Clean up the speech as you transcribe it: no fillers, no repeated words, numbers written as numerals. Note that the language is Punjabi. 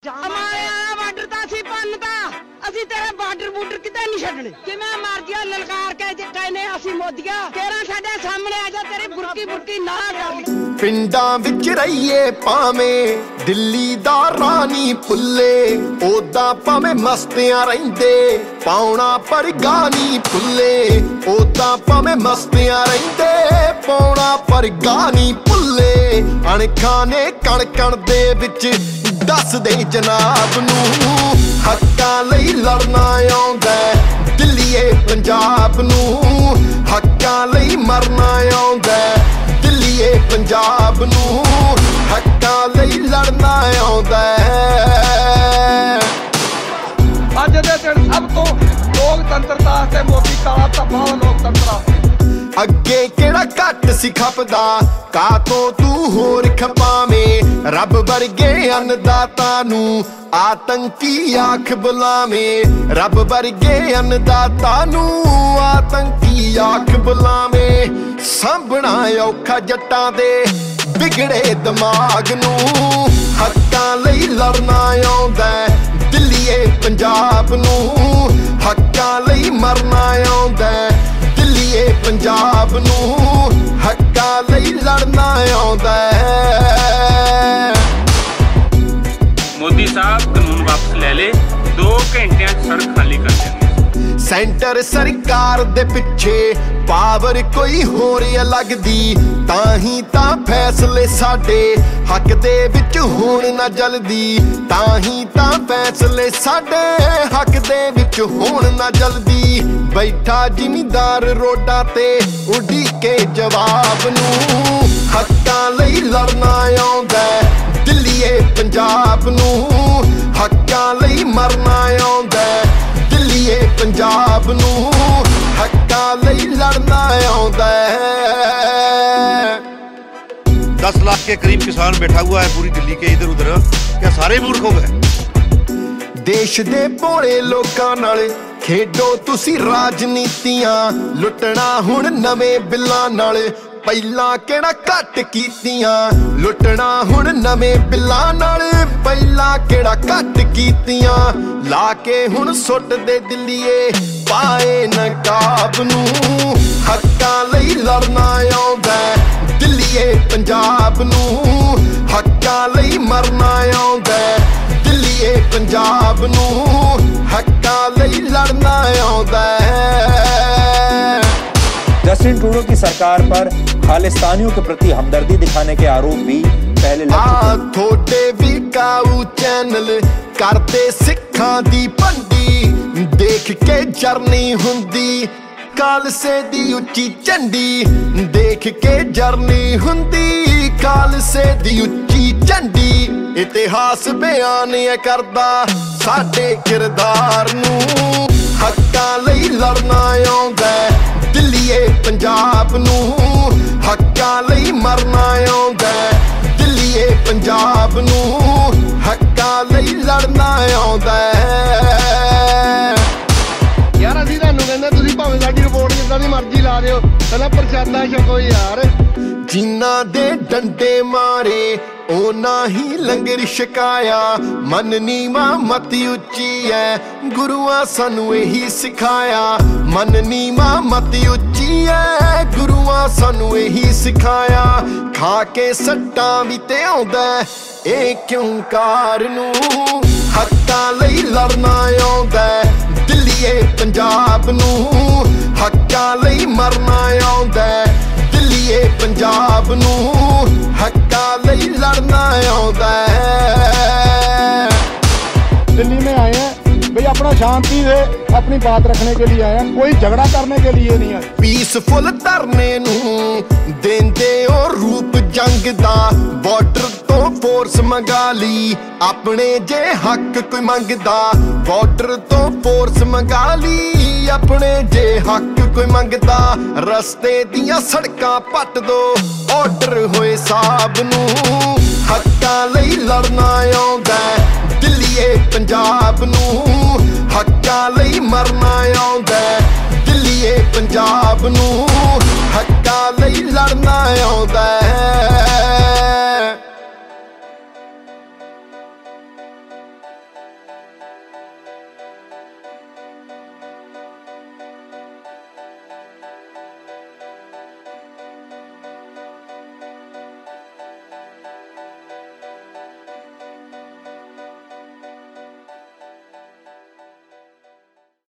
ਬਾਰਡਰ ਤਾਂ ਅਸੀਂ ਭੰਨਤਾ, ਅਸੀਂ ਤੇਰੇ ਬਾਰਡਰ ਬੂਡਰ ਕਿਤੇ ਨਹੀਂ ਛੱਡਣੇ। ਜਿਵੇਂ ਮਰਜ਼ੀ ਲਲਕਾਰ ਕੇ ਕਹਿੰਦੇ ਅਸੀਂ ਮੋਦੀਆ ਤੇਰਾ ਸਾਡੇ ਸਾਹਮਣੇ ਆ ਜਾ, ਤੇਰੀ ਬੁਰਕੀ ਨਾ ਜਾਵੇ। ਪਿੰਡਾਂ ਵਿੱਚ ਰਹੀਏ ਭਾਵੇਂ ਦਿੱਲੀ ਦਾ ਰਾਣੀ ਭੁੱਲੇ, ਉਦਾਂ ਭਾਵੇਂ ਮਸਤਿਆਂ ਰਹਿੰਦੇ ਪਾਉਣਾ ਪਰ ਗਾਨੀ ਭੁੱਲੇ, ਉਦਾਂ ਭਾਵੇਂ ਮਸਤਿਆਂ ਰਹਿੰਦੇ ਪਾਉਣਾ ਪਰ ਗਾਨੀ ਭੁੱਲੇ। ਅਣਖਾਂ ਨੇ ਕਣ ਕਣ ਦੇ ਵਿੱਚ ਦੱਸ ਦੇ ਜਨਾਬ ਨੂੰ, ਹੱਕਾਂ ਲਈ ਲੜਨਾ ਆਉਂਦਾ ਦਿੱਲੀਏ ਪੰਜਾਬ ਨੂੰ, ਹੱਕਾਂ ਲਈ ਮਰਨਾ ਆਉਂਦਾ ਦਿੱਲੀਏ ਪੰਜਾਬ ਨੂੰ, ਹੱਕਾਂ ਲਈ ਲੜਨਾ ਆਉਂਦਾ। ਅੱਜ ਦੇ ਦਿਨ ਸਭ ਤੋਂ ਲੋਕਤੰਤਰਤਾ ਤੇ ਮੋਦੀ ਕਾਲਾ ਧੱਬਾ ਲੋਕਤੰਤਰ। ਅੱਗੇ ਕਿਹੜਾ ਘੱਟ ਸੀ ਖਪਦਾ, ਕਾਤੋਂ ਤੂੰ ਹੋਰ ਖਪਾਵੇਂ, ਰੱਬ ਵਰਗੇ ਅੰਨਦਾਤਾ ਨੂੰ ਆਤੰਕੀ ਆਖ ਬੁਲਾਵੇਂ, ਰੱਬ ਵਰਗੇ ਅੰਨਦਾਤਾ ਨੂੰ ਆਤੰਕੀ ਆਖ ਬੁਲਾਵੇਂ। ਸਾਂਭਣਾ ਔਖਾ ਜੱਟਾਂ ਦੇ ਵਿਗੜੇ ਦਿਮਾਗ ਨੂੰ, ਹੱਕਾਂ ਲਈ ਲੜਨਾ ਆਉਂਦਾ ਦਿੱਲੀਏ ਪੰਜਾਬ ਨੂੰ, ਹੱਕਾਂ ਲਈ ਮਰਨਾ ਆਉਂਦਾ ਦਿੱਲੀਏ ਪੰਜਾਬ ਨੂੰ, ਹੱਕਾਂ ਲਈ ਲੜਨਾ ਆਉਂਦਾ। ਮੋਦੀ ਸਾਹਿਬ ਕਾਨੂੰਨ ਵਾਪਸ ਲੈ ਲੇ, 2 ਘੰਟਿਆਂ 'ਚ ਸੜਕ ਖਾਲੀ ਕਰ ਦੇਣੀ। ਸੈਂਟਰ ਸਰਕਾਰ ਦੇ ਪਿੱਛੇ ਪਾਵਰ ਕੋਈ ਹੋਰ ਲੱਗਦੀ, ਤਾਂ ਹੀ ਤਾਂ ਫੈਸਲੇ ਸਾਡੇ ਹੱਕ ਦੇ ਵਿੱਚ ਹੋਣ ਨਾ ਜਲਦੀ, ਤਾਂ ਹੀ ਤਾਂ ਫੈਸਲੇ ਸਾਡੇ ਹੱਕ ਦੇ ਵਿੱਚ ਹੋਣ ਨਾ ਜਲਦੀ। ਬੈਠਾ ਜ਼ਿਮੀਂਦਾਰ ਰੋਡਾਂ ਤੇ ਉਡੀਕੇ ਜਵਾਬ ਨੂੰ, ਹੱਕਾਂ ਲਈ ਲੜਨਾ ਆਉਂਦਾ ਦਿੱਲੀਏ ਪੰਜਾਬ ਨੂੰ, ਹੱਕਾਂ ਲਈ ਮਰਨਾ ਆਉਂਦਾ ਦਿੱਲੀਏ ਪੰਜਾਬ ਨੂੰ, ਹੱਕਾਂ ਲਈ ਲੜਨਾ ਆਉਂਦਾ। 10 लाख के करीब किसान बैठा हुआ है पूरी दिल्ली के इधर उधर, क्या सारे मूर्ख हो गए? ਦੇਸ਼ ਦੇ ਭੋਲੇ ਲੋਕਾਂ ਨਾਲ ਖੇਡੋ ਤੁਸੀਂ ਰਾਜਨੀਤੀਆਂ, ਲੁੱਟਣਾ ਹੁਣ ਨਵੇਂ ਬਿੱਲਾਂ ਨਾਲ, ਪਹਿਲਾਂ ਕਿਹੜਾ ਘੱਟ ਕੀਤੀਆਂ, ਲੁੱਟਣਾ ਹੁਣ ਨਵੇਂ ਬਿੱਲਾਂ ਨਾਲ, ਪਹਿਲਾਂ ਕਿਹੜਾ ਘੱਟ ਕੀਤੀਆਂ। ਲਾ ਕੇ ਹੁਣ ਸੁੱਟ ਦੇ ਦਿੱਲੀਏ ਪਾਏ ਨਕਾਬ ਨੂੰ, ਹੱਕਾਂ ਲਈ ਲੜਨਾ ਆਉਂਦਾ ਦਿੱਲੀਏ ਪੰਜਾਬ ਨੂੰ, ਹੱਕਾਂ ਲਈ ਮਰਨਾ ਆਉਂਦਾ ਦਿੱਲੀਏ ਪੰਜਾਬ ਨੂੰ, ਹੱਕਾਂ ਲਈ ਲੜਨਾ ਆਉਂਦਾ। जस्टिन ट्रूडो की सरकार पर खालिस्तानियों के प्रति हमदर्दी दिखाने के आरोप भी पहले लग चुके हैं। थोड़े विकाऊ चैनल करते सिखां दी भंडी, देख के जरनी हुंदी खालसे दी उच्ची झंडी, देख के जरनी हुंदी खालसे दी उच्ची झंडी। इतिहास बयान करदा साडे किरदार नूं, हक्कां लई लड़ना आउंदा ਦਿੱਲੀਏ ਪੰਜਾਬ ਨੂੰ, ਹੱਕਾਂ ਲਈ ਮਰਨਾ ਆਉਂਦਾ ਦਿੱਲੀਏ ਪੰਜਾਬ ਨੂੰ, ਹੱਕਾਂ ਲਈ ਲੜਨਾ ਆਉਂਦਾ। ਯਾਰ ਅਸੀਂ ਤੁਹਾਨੂੰ ਕਹਿੰਦੇ ਤੁਸੀਂ ਭਾਵੇਂ ਸਾਡੀ ਰਿਪੋਰਟ ਜਿੱਦਾਂ ਦੀ ਮਰਜ਼ੀ ਲਾ ਦਿਓ, ਪਹਿਲਾਂ ਪ੍ਰਸ਼ਾਦਾ ਛਕੋ ਯਾਰ। ਜਿਨ੍ਹਾਂ ਦੇ ਡੰਡੇ ਮਾਰੇ ਉਹਨਾਂ ਹੀ ਲੰਗਰ ਛਕਾਇਆ, ਮਨ ਨੀਵਾਂ ਮਤੀ ਉੱਚੀ ਐ ਗੁਰੂਆਂ ਸਾਨੂੰ ਇਹੀ ਸਿਖਾਇਆ, ਮਨ ਨੀਵਾਂ ਮਤੀ ਉੱਚੀ ਐ ਗੁਰੂਆਂ ਸਾਨੂੰ ਇਹੀ ਸਿਖਾਇਆ। ਖਾ ਕੇ ਸੱਟਾਂ ਵੀ ਤੇ ਆਉਂਦਾ ਇਹ ਕਿਉਂ ਕਾਰ ਨੂੰ, ਹੱਕਾਂ ਲਈ ਲੜਨਾ ਆਉਂਦਾ ਦਿੱਲੀਏ ਪੰਜਾਬ ਨੂੰ, ਹੱਕਾਂ ਲਈ ਮਰਨਾ ਆਉਂਦਾ ਦਿੱਲੀਏ ਪੰਜਾਬ ਨੂੰ, ਹੱਕਾਂ ਲਈ ਲੜਨਾ ਆਉਂਦਾ। दिल्ली में आए हैं भाई अपना शांति से अपनी बात रखने के लिए आए हैं, कोई झगड़ा करने के लिए नहीं है। ਪੀਸਫੁਲ ਧਰਨੇ ਨੂੰ ਦੇਂਦੇ ਉਹ ਰੂਪ ਜੰਗ ਦਾ, ਬਾਰਡਰ ਤੋਂ ਫੋਰਸ ਮੰਗਾ ਲਈ ਆਪਣੇ ਜੇ ਹੱਕ ਕੋਈ ਮੰਗਦਾ, ਬਾਰਡਰ ਤੋਂ ਫੋਰਸ ਮੰਗਾ ਲਈ ਆਪਣੇ ਜੇ ਹੱਕ ਕੋਈ ਮੰਗਦਾ। ਰਸਤੇ ਦੀਆਂ ਸੜਕਾਂ ਪੱਟ ਦੋ ਆਰਡਰ ਹੋਏ ਸਾਹਿਬ ਨੂੰ, ਹੱਕਾਂ ਲਈ ਲੜਨਾ ਆਉਂਦਾ ਦਿੱਲੀਏ ਪੰਜਾਬ ਨੂੰ, ਹੱਕਾਂ ਲਈ ਮਰਨਾ ਆਉਂਦਾ ਦਿੱਲੀਏ ਪੰਜਾਬ ਨੂੰ, ਹੱਕਾਂ ਲਈ ਲੜਨਾ ਆਉਂਦਾ।